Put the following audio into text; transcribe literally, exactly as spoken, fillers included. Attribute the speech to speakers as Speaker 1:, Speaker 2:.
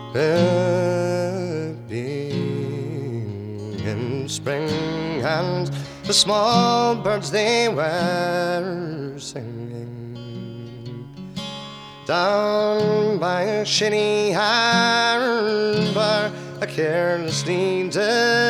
Speaker 1: Peeping in spring, and the small birds they were singing down by a shinny harbor, a carelessly